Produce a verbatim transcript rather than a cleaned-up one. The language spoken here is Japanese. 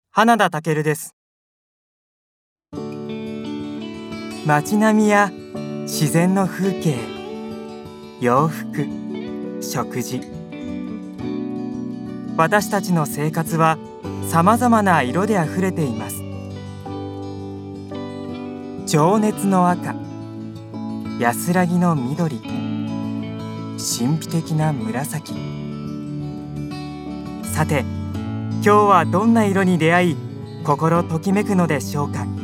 花田健です。街並みや自然の風景、洋服、食事、私たちの生活はさまざまな色であふれています。情熱の赤、安らぎの緑、神秘的な紫。さて、今日はどんな色に出会い、心ときめくのでしょうか。